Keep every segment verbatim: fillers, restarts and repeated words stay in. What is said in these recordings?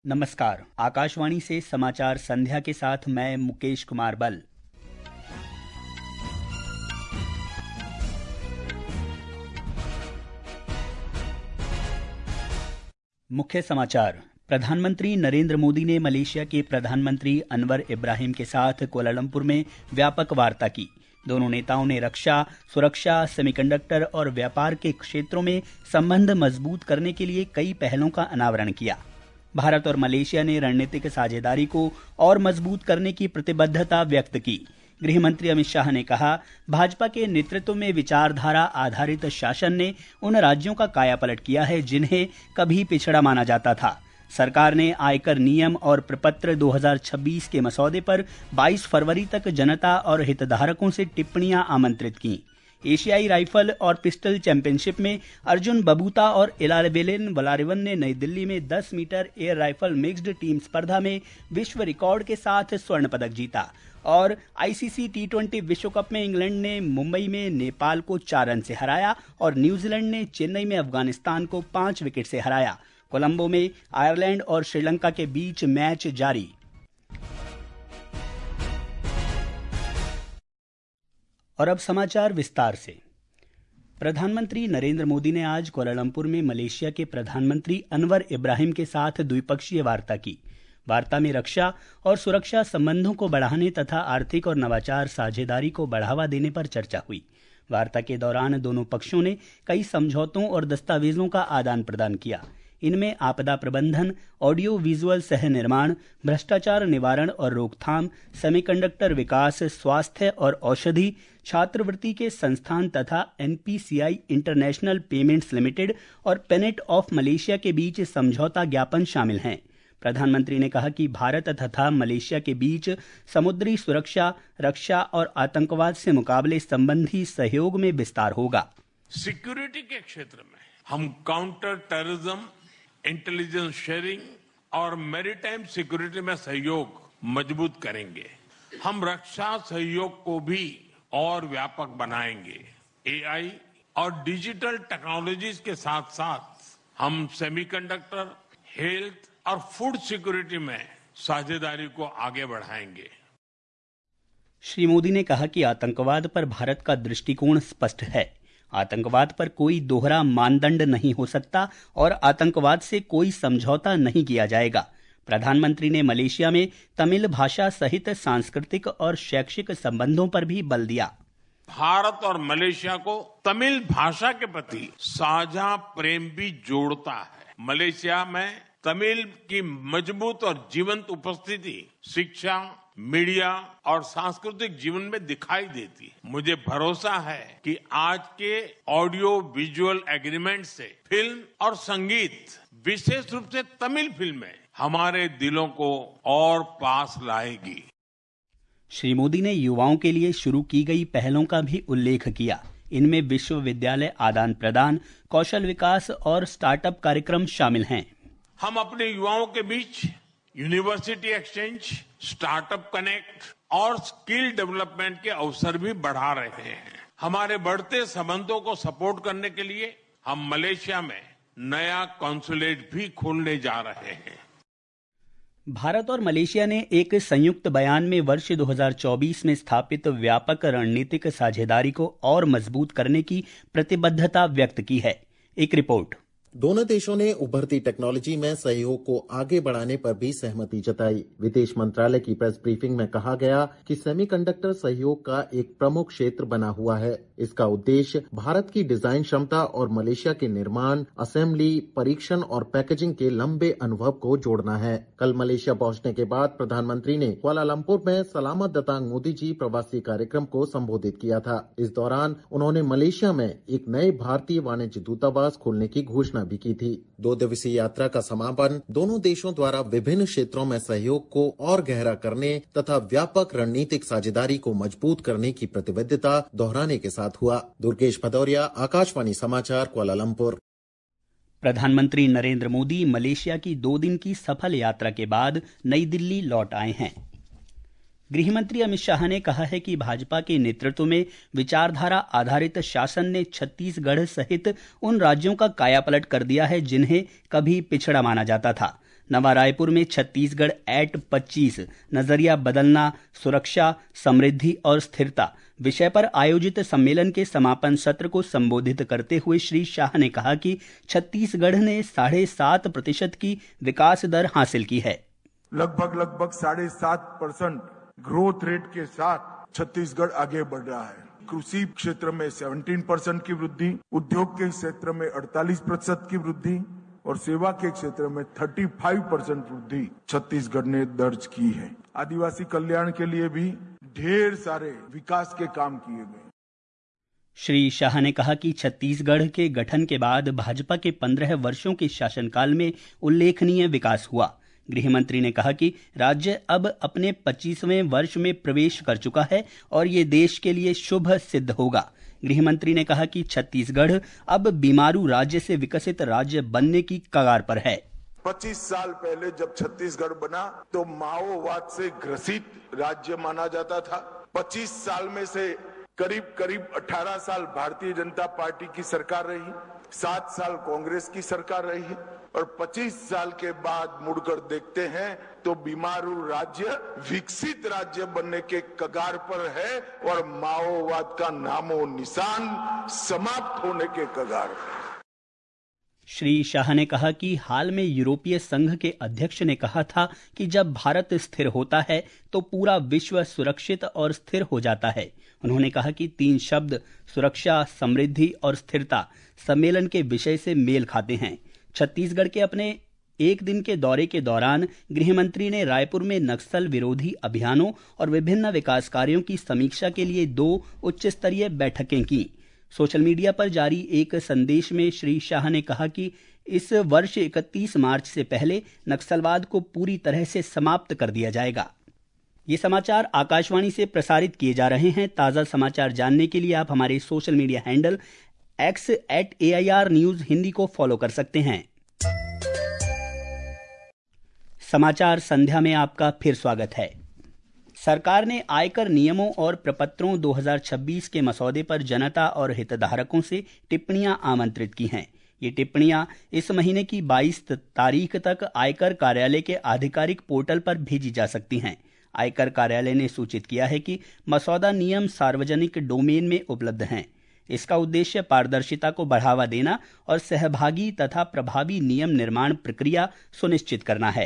नमस्कार। आकाशवाणी से समाचार संध्या के साथ मैं मुकेश कुमार बल। मुख्य समाचार। प्रधानमंत्री नरेंद्र मोदी ने मलेशिया के प्रधानमंत्री अनवर इब्राहिम के साथ कुआलालंपुर में व्यापक वार्ता की। दोनों नेताओं ने रक्षा, सुरक्षा, सेमीकंडक्टर और व्यापार के क्षेत्रों में संबंध मजबूत करने के लिए कई पहलों का अनावरण किया। भारत और मलेशिया ने रणनीतिक साझेदारी को और मजबूत करने की प्रतिबद्धता व्यक्त की। गृह मंत्री अमित शाह ने कहा, भाजपा के नेतृत्व में विचारधारा आधारित शासन ने उन राज्यों का कायापलट किया है जिन्हें कभी पिछड़ा माना जाता था। सरकार ने आयकर नियम और प्रपत्र दो हज़ार छब्बीस के मसौदे पर बाईस फरवरी तक जनता और हितधारकों से टिप्पणियां आमंत्रित की। एशियाई राइफल और पिस्टल चैंपियनशिप में अर्जुन बबूता और इलावेलेन वलारिवन ने नई दिल्ली में दस metre air rifle mixed team स्पर्धा में विश्व रिकॉर्ड के साथ स्वर्ण पदक जीता। और आईसीसी टी ट्वेंटी विश्व कप में इंग्लैंड ने मुंबई में नेपाल को चार रन से हराया और न्यूजीलैंड ने चेन्नई में अफगानिस्तान को पांच विकेट से हराया। कोलंबो में आयरलैंड और श्रीलंका के बीच मैच जारी। और अब समाचार विस्तार से। प्रधानमंत्री नरेंद्र मोदी ने आज कुआलालंपुर में मलेशिया के प्रधानमंत्री अनवर इब्राहिम के साथ द्विपक्षीय वार्ता की। वार्ता में रक्षा और सुरक्षा संबंधों को बढ़ाने तथा आर्थिक और नवाचार साझेदारी को बढ़ावा देने पर चर्चा हुई। वार्ता के दौरान दोनों पक्षों ने कई समझौतों और दस्तावेजों का आदान प्रदान किया। इनमें आपदा प्रबंधन, ऑडियो विजुअल सह निर्माण, भ्रष्टाचार निवारण और रोकथाम, सेमीकंडक्टर विकास, स्वास्थ्य और औषधि, छात्रवृत्ति के संस्थान तथा एनपीसीआई इंटरनेशनल पेमेंट्स लिमिटेड और पेनेट ऑफ मलेशिया के बीच समझौता ज्ञापन शामिल हैं। प्रधानमंत्री ने कहा कि भारत तथा मलेशिया के बीच समुद्री सुरक्षा, रक्षा और आतंकवाद से मुकाबले संबंधी सहयोग में विस्तार होगा। सिक्योरिटी के क्षेत्र में हम काउंटर टेररिज्म, इंटेलिजेंस शेयरिंग और मैरीटाइम सिक्योरिटी में सहयोग मजबूत करेंगे। हम रक्षा सहयोग को भी और व्यापक बनाएंगे। एआई और डिजिटल टेक्नोलॉजीज के साथ साथ हम सेमीकंडक्टर, हेल्थ और फूड सिक्योरिटी में साझेदारी को आगे बढ़ाएंगे। श्री मोदी ने कहा कि आतंकवाद पर भारत का दृष्टिकोण स्पष्ट है। आतंकवाद पर कोई दोहरा मानदंड नहीं हो सकता और आतंकवाद से कोई समझौता नहीं किया जाएगा। प्रधानमंत्री ने मलेशिया में तमिल भाषा सहित सांस्कृतिक और शैक्षिक संबंधों पर भी बल दिया। भारत और मलेशिया को तमिल भाषा के प्रति साझा प्रेम भी जोड़ता है। मलेशिया में तमिल की मजबूत और जीवंत उपस्थिति शिक्षा, मीडिया और सांस्कृतिक जीवन में दिखाई देती है। मुझे भरोसा है कि आज के ऑडियो विजुअल एग्रीमेंट से फिल्म और संगीत, विशेष रूप से तमिल फिल्में, हमारे दिलों को और पास लाएगी। श्री मोदी ने युवाओं के लिए शुरू की गई पहलों का भी उल्लेख किया। इनमें विश्वविद्यालय आदान प्रदान, कौशल विकास और स्टार्टअप कार्यक्रम शामिल हैं। हम अपने युवाओं के बीच यूनिवर्सिटी एक्सचेंज, स्टार्टअप कनेक्ट और स्किल डेवलपमेंट के अवसर भी बढ़ा रहे हैं। हमारे बढ़ते संबंधों को सपोर्ट करने के लिए हम मलेशिया में नया कॉन्सुलेट भी खोलने जा रहे हैं। भारत और मलेशिया ने एक संयुक्त बयान में वर्ष दो हज़ार चौबीस में स्थापित व्यापक रणनीतिक साझेदारी को और मजबूत करने की प्रतिबद्धता व्यक्त की है। एक रिपोर्ट। दोनों देशों ने उभरती टेक्नोलॉजी में सहयोग को आगे बढ़ाने पर भी सहमति जताई। विदेश मंत्रालय की प्रेस ब्रीफिंग में कहा गया कि सेमीकंडक्टर सहयोग का एक प्रमुख क्षेत्र बना हुआ है। इसका उद्देश्य भारत की डिजाइन क्षमता और मलेशिया के निर्माण, असेंबली, परीक्षण और पैकेजिंग के लंबे अनुभव को जोड़ना है। कल मलेशिया पहुंचने के बाद प्रधानमंत्री ने कुआलालंपुर में सलामत दतांग मोदी जी प्रवासी कार्यक्रम को संबोधित किया था। इस दौरान उन्होंने मलेशिया में एक नए भारतीय वाणिज्य दूतावास खोलने की घोषणा भी की थी। दो दिवसीय यात्रा का समापन दोनों देशों द्वारा विभिन्न क्षेत्रों में सहयोग को और गहरा करने तथा व्यापक रणनीतिक साझेदारी को मजबूत करने की प्रतिबद्धता दोहराने के साथ हुआ। दुर्गेश भदौरिया, आकाशवाणी समाचार, कुआलालंपुर। प्रधानमंत्री नरेंद्र मोदी मलेशिया की दो दिन की सफल यात्रा के बाद नई दिल्ली लौट आए हैं। गृहमंत्री अमित शाह ने कहा है कि भाजपा के नेतृत्व में विचारधारा आधारित शासन ने छत्तीसगढ़ सहित उन राज्यों का कायापलट कर दिया है जिन्हें कभी पिछड़ा माना जाता था। नवा रायपुर में छत्तीसगढ़ एट पच्चीस नजरिया बदलना, सुरक्षा, समृद्धि और स्थिरता विषय पर आयोजित सम्मेलन के समापन सत्र को संबोधित करते हुए श्री शाह ने कहा कि छत्तीसगढ़ ने साढ़े सात प्रतिशत की विकास दर हासिल की है। लगभग लगभग साढ़े सात परसेंट ग्रोथ रेट के साथ छत्तीसगढ़ आगे बढ़ रहा है। कृषि क्षेत्र में सत्रह परसेंट की वृद्धि, उद्योग के क्षेत्र में अड़तालीस प्रतिशत की वृद्धि और सेवा के क्षेत्र में पैंतीस परसेंट वृद्धि छत्तीसगढ़ ने दर्ज की है। आदिवासी कल्याण के लिए भी ढेर सारे विकास के काम किए गए। श्री शाह ने कहा कि छत्तीसगढ़ के गठन के बाद भाजपा के पंद्रह वर्षों के शासनकाल में उल्लेखनीय विकास हुआ। गृह मंत्री ने कहा कि राज्य अब अपने पच्चीसवें वर्ष में प्रवेश कर चुका है और ये देश के लिए शुभ सिद्ध होगा। गृह मंत्री ने कहा कि छत्तीसगढ़ अब बीमारू राज्य से विकसित राज्य बनने की कगार पर है। पच्चीस साल पहले जब छत्तीसगढ़ बना तो माओवाद से ग्रसित राज्य माना जाता था। पच्चीस साल में से करीब करीब अठारह साल भारतीय जनता पार्टी की सरकार रही, सात साल कांग्रेस की सरकार रही और पच्चीस साल के बाद मुड़कर देखते हैं तो बीमारू राज्य विकसित राज्य बनने के कगार पर है और माओवाद का नामो निशान समाप्त होने के कगार पर। श्री शाह ने कहा कि हाल में यूरोपीय संघ के अध्यक्ष ने कहा था कि जब भारत स्थिर होता है तो पूरा विश्व सुरक्षित और स्थिर हो जाता है। उन्होंने कहा कि तीन शब्द सुरक्षा, समृद्धि और स्थिरता सम्मेलन के विषय से मेल खाते हैं। छत्तीसगढ़ के अपने एक दिन के दौरे के दौरान गृहमंत्री ने रायपुर में नक्सल विरोधी अभियानों और विभिन्न विकास कार्यों की समीक्षा के लिए दो उच्च स्तरीय बैठकें की। सोशल मीडिया पर जारी एक संदेश में श्री शाह ने कहा कि इस वर्ष इकतीस मार्च से पहले नक्सलवाद को पूरी तरह से समाप्त कर दिया जाएगा। ये समाचार आकाशवाणी से प्रसारित किए जा रहे हैं। ताज़ा समाचार जानने के लिए आप हमारे social media handle X at A I R news Hindi को फॉलो कर सकते हैं। समाचार संध्या में आपका फिर स्वागत है। सरकार ने आयकर नियमों और प्रपत्रों दो हज़ार छब्बीस के मसौदे पर जनता और हितधारकों से टिप्पणियां आमंत्रित की हैं। ये टिप्पणियां इस महीने की बाईस तारीख तक आयकर कार्यालय के आधिकारिक पोर्टल पर भेजी जा सकती हैं। आयकर कार्यालय ने सूचित किया है कि मसौदा नियम सार्वजनिक डोमेन में उपलब्ध हैं। इसका उद्देश्य पारदर्शिता को बढ़ावा देना और सहभागी तथा प्रभावी नियम निर्माण प्रक्रिया सुनिश्चित करना है।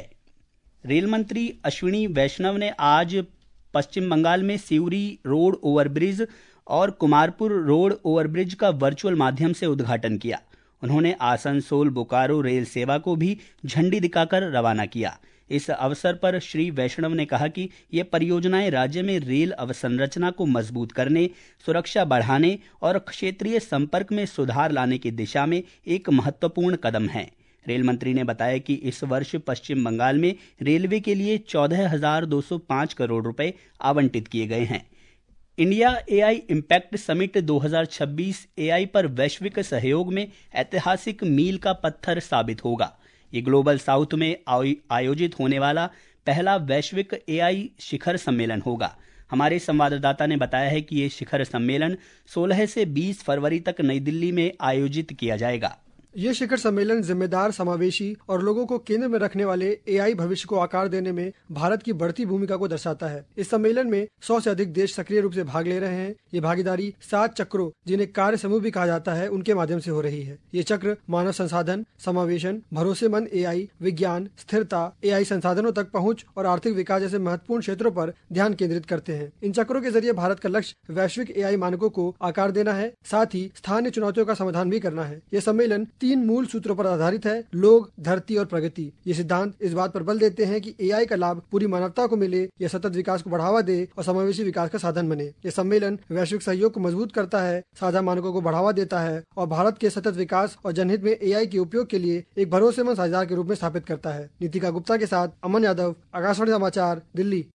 रेल मंत्री अश्विनी वैष्णव ने आज पश्चिम बंगाल में सिउरी रोड ओवरब्रिज और कुमारपुर रोड ओवरब्रिज का वर्चुअल माध्यम से उद्घाटन किया। उन्होंने आसनसोल बोकारो रेल सेवा को भी झंडी दिखाकर रवाना किया। इस अवसर पर श्री वैष्णव ने कहा कि ये परियोजनाएं राज्य में रेल अवसंरचना को मजबूत करने, सुरक्षा बढ़ाने और क्षेत्रीय संपर्क में सुधार लाने की दिशा में एक महत्वपूर्ण कदम है। रेल मंत्री ने बताया कि इस वर्ष पश्चिम बंगाल में रेलवे के लिए चौदह हजार दो सौ पाँच करोड़ रुपए आवंटित किए गए हैं। इंडिया एआई इम्पैक्ट समिट दो हज़ार छब्बीस एआई पर वैश्विक सहयोग में ऐतिहासिक मील का पत्थर साबित होगा। ये ग्लोबल साउथ में आयोजित होने वाला पहला वैश्विक एआई शिखर सम्मेलन होगा। हमारे संवाददाता ने बताया है कि ये शिखर सम्मेलन सोलह से बीस फरवरी तक नई दिल्ली में आयोजित किया जाएगा। ये शिखर सम्मेलन जिम्मेदार, समावेशी और लोगों को केंद्र में रखने वाले एआई भविष्य को आकार देने में भारत की बढ़ती भूमिका को दर्शाता है। इस सम्मेलन में सौ से अधिक देश सक्रिय रूप से भाग ले रहे हैं। ये भागीदारी सात चक्रों, जिन्हें कार्य समूह भी कहा जाता है, उनके माध्यम से हो रही है। ये चक्र मानव संसाधन, समावेशन, भरोसेमंद एआई, विज्ञान, स्थिरता, एआई संसाधनों तक पहुँच और आर्थिक विकास जैसे महत्वपूर्ण क्षेत्रों पर ध्यान केंद्रित करते हैं। इन चक्रों के जरिए भारत का लक्ष्य वैश्विक एआई मानकों को आकार देना है, साथ ही स्थानीय चुनौतियों का समाधान भी करना है। ये सम्मेलन तीन मूल सूत्रों पर आधारित है: लोग, धरती और प्रगति। ये सिद्धांत इस बात पर बल देते हैं कि एआई का लाभ पूरी मानवता को मिले, यह सतत विकास को बढ़ावा दे और समावेशी विकास का साधन बने। ये सम्मेलन वैश्विक सहयोग को मजबूत करता है, साझा मानकों को बढ़ावा देता है और भारत के सतत विकास और जनहित में एआई के उपयोग के लिए एक भरोसेमंद साझेदार के रूप में स्थापित करता है। नीतिका गुप्ता के साथ अमन यादव, आकाशवाणी समाचार, दिल्ली।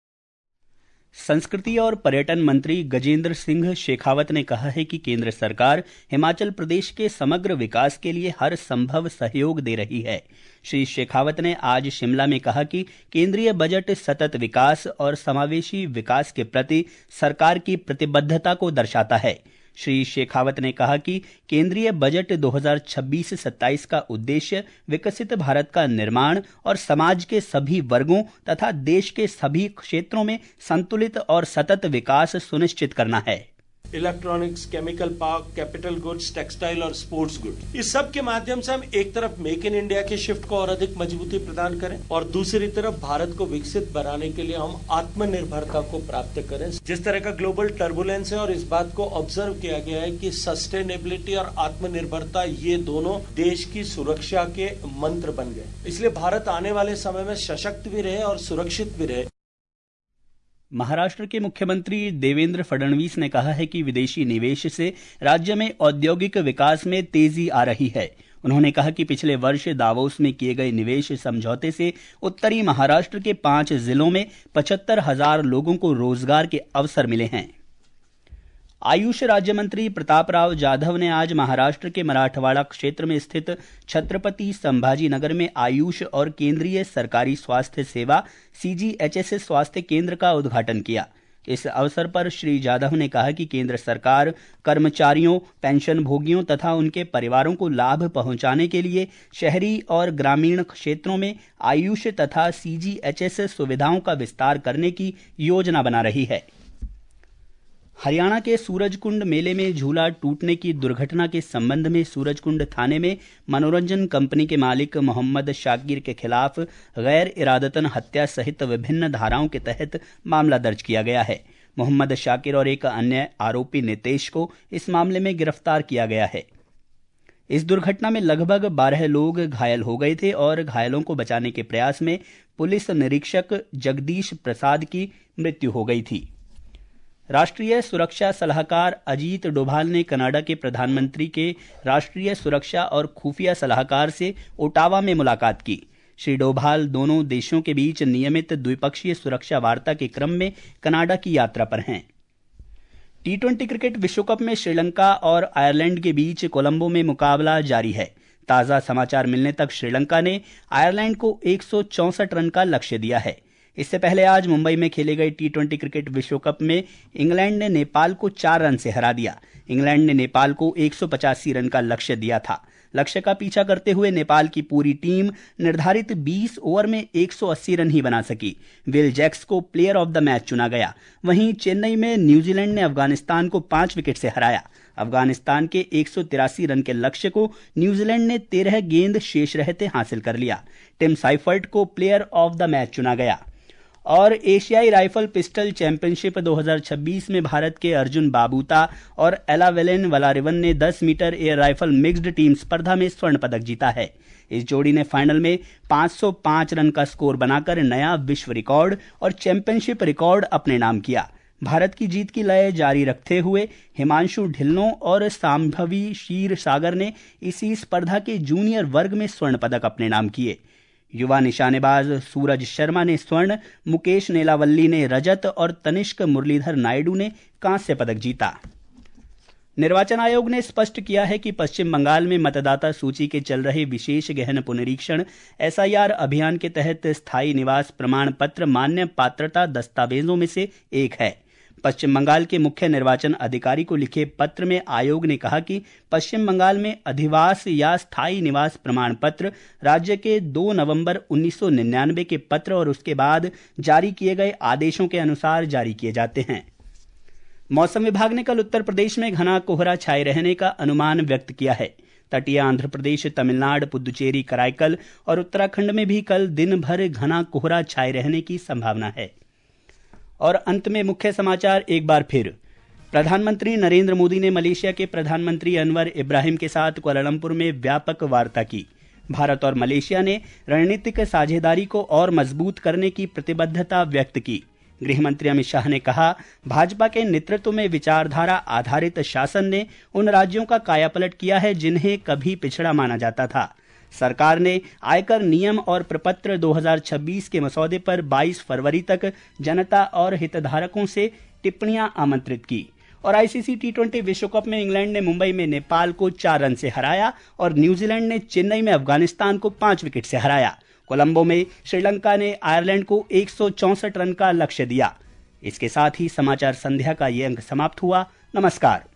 संस्कृति और पर्यटन मंत्री गजेंद्र सिंह शेखावत ने कहा है कि केंद्र सरकार हिमाचल प्रदेश के समग्र विकास के लिए हर संभव सहयोग दे रही है। श्री शेखावत ने आज शिमला में कहा कि केंद्रीय बजट सतत विकास और समावेशी विकास के प्रति सरकार की प्रतिबद्धता को दर्शाता है। श्री शेखावत ने कहा कि केंद्रीय बजट दो हज़ार छब्बीस सत्ताईस का उद्देश्य विकसित भारत का निर्माण और समाज के सभी वर्गों तथा देश के सभी क्षेत्रों में संतुलित और सतत विकास सुनिश्चित करना है। Electronics, chemical park, capital goods, textile और स्पोर्ट्स गुड्स, इस सब के माध्यम से हम एक तरफ मेक इन इंडिया के शिफ्ट को और अधिक मजबूती प्रदान करें और दूसरी तरफ भारत को विकसित बनाने के लिए हम आत्मनिर्भरता को प्राप्त करें। जिस तरह का ग्लोबल टर्बुलेंस है और इस बात को ऑब्जर्व किया गया है कि सस्टेनेबिलिटी और आत्मनिर्भरता ये दोनों देश की सुरक्षा के मंत्र बन गए, इसलिए भारत आने वाले समय में सशक्त भी रहे और सुरक्षित भी रहे। महाराष्ट्र के मुख्यमंत्री देवेंद्र फडणवीस ने कहा है कि विदेशी निवेश से राज्य में औद्योगिक विकास में तेजी आ रही है। उन्होंने कहा कि पिछले वर्ष दावोस में किए गए निवेश समझौते से उत्तरी महाराष्ट्र के पांच जिलों में पचहत्तर हजार लोगों को रोजगार के अवसर मिले हैं। आयुष राज्य मंत्री प्रताप राव जाधव ने आज महाराष्ट्र के मराठवाड़ा क्षेत्र में स्थित छत्रपति संभाजी नगर में आयुष और केंद्रीय सरकारी स्वास्थ्य सेवा सीजीएचएस स्वास्थ्य केंद्र का उद्घाटन किया। इस अवसर पर श्री जाधव ने कहा कि केंद्र सरकार कर्मचारियों, पेंशन भोगियों तथा उनके परिवारों को लाभ पहुंचाने के लिए शहरी और ग्रामीण क्षेत्रों में आयुष तथा सीजीएचएस सुविधाओं का विस्तार करने की योजना बना रही है। हरियाणा के सूरजकुंड मेले में झूला टूटने की दुर्घटना के संबंध में सूरजकुंड थाने में मनोरंजन कंपनी के मालिक मोहम्मद शाकिर के खिलाफ गैर इरादतन हत्या सहित विभिन्न धाराओं के तहत मामला दर्ज किया गया है। मोहम्मद शाकिर और एक अन्य आरोपी नितेश को इस मामले में गिरफ्तार किया गया है। इस दुर्घटना में लगभग बारह लोग घायल हो गए थे और घायलों को बचाने के प्रयास में पुलिस निरीक्षक जगदीश प्रसाद की मृत्यु हो गई थी। राष्ट्रीय सुरक्षा सलाहकार अजीत डोभाल ने कनाडा के प्रधानमंत्री के राष्ट्रीय सुरक्षा और खुफिया सलाहकार से ओटावा में मुलाकात की। श्री डोभाल दोनों देशों के बीच नियमित द्विपक्षीय सुरक्षा वार्ता के क्रम में कनाडा की यात्रा पर हैं। टी ट्वेंटी क्रिकेट विश्व कप में श्रीलंका और आयरलैंड के बीच कोलंबो में मुकाबला जारी है। ताजा समाचार मिलने तक श्रीलंका ने आयरलैंड को एक सौ चौसठ रन का लक्ष्य दिया है। इससे पहले आज मुंबई में खेले गए टी ट्वेंटी क्रिकेट विश्व कप में इंग्लैंड ने नेपाल को चार रन से हरा दिया। इंग्लैंड ने नेपाल को एक सौ पचासी रन का लक्ष्य दिया था। लक्ष्य का पीछा करते हुए नेपाल की पूरी टीम निर्धारित बीस ओवर में एक सौ अस्सी रन ही बना सकी। विल जैक्स को प्लेयर ऑफ द मैच चुना गया। वहीं चेन्नई में न्यूजीलैंड ने अफगानिस्तान को पांच विकेट से हराया। अफगानिस्तान के एक सौ तिरासी रन के लक्ष्य को न्यूजीलैंड ने तेरह गेंद शेष रहते हासिल कर लिया। टिम साइफर्ट को प्लेयर ऑफ द मैच चुना गया। और एशियाई राइफल पिस्टल चैंपियनशिप दो हज़ार छब्बीस में भारत के अर्जुन बाबूता और एलावेलेन वलारिवन ने दस metre air rifle mixed team स्पर्धा में स्वर्ण पदक जीता है। इस जोड़ी ने फाइनल में पांच सौ पांच रन का स्कोर बनाकर नया विश्व रिकॉर्ड और चैंपियनशिप रिकॉर्ड अपने नाम किया। भारत की जीत की लय जारी रखते हुए हिमांशु ढिल्लों और सांभवी क्षीर सागर ने इसी स्पर्धा के जूनियर वर्ग में स्वर्ण पदक अपने नाम किए। युवा निशानेबाज सूरज शर्मा ने स्वर्ण, मुकेश नेलावल्ली ने रजत और तनिष्क मुरलीधर नायडू ने कांस्य पदक जीता। निर्वाचन आयोग ने स्पष्ट किया है कि पश्चिम बंगाल में मतदाता सूची के चल रहे विशेष गहन पुनरीक्षण एसआईआर अभियान के तहत स्थायी निवास प्रमाण पत्र मान्य पात्रता दस्तावेजों में से एक है। पश्चिम बंगाल के मुख्य निर्वाचन अधिकारी को लिखे पत्र में आयोग ने कहा कि पश्चिम बंगाल में अधिवास या स्थायी निवास प्रमाण पत्र राज्य के दो नवंबर उन्नीस सौ निन्यानवे के पत्र और उसके बाद जारी किए गए आदेशों के अनुसार जारी किए जाते हैं। मौसम विभाग ने कल उत्तर प्रदेश में घना कोहरा छाए रहने का अनुमान व्यक्त किया है। तटीय आंध्र प्रदेश, तमिलनाडु, पुदुचेरी, कराईकल और उत्तराखंड में भी कल दिन भर घना कोहरा छाए रहने की संभावना है। और अंत में मुख्य समाचार एक बार फिर। प्रधानमंत्री नरेंद्र मोदी ने मलेशिया के प्रधानमंत्री अनवर इब्राहिम के साथ कुआलालंपुर में व्यापक वार्ता की। भारत और मलेशिया ने रणनीतिक साझेदारी को और मजबूत करने की प्रतिबद्धता व्यक्त की। गृहमंत्री अमित शाह ने कहा, भाजपा के नेतृत्व में विचारधारा आधारित शासन ने उन राज्यों का कायापलट किया है जिन्हें कभी पिछड़ा माना जाता था। सरकार ने आयकर नियम और प्रपत्र दो हज़ार छब्बीस के मसौदे पर बाईस फरवरी तक जनता और हितधारकों से टिप्पणियां आमंत्रित की। और आईसीसी टी ट्वेंटी विश्व कप में इंग्लैंड ने मुंबई में नेपाल को चार रन से हराया और न्यूजीलैंड ने चेन्नई में अफगानिस्तान को पांच विकेट से हराया। कोलंबो में श्रीलंका ने आयरलैंड को एक सौ चौसठ रन का लक्ष्य दिया। इसके साथ ही समाचार संध्या का ये अंक समाप्त हुआ। नमस्कार।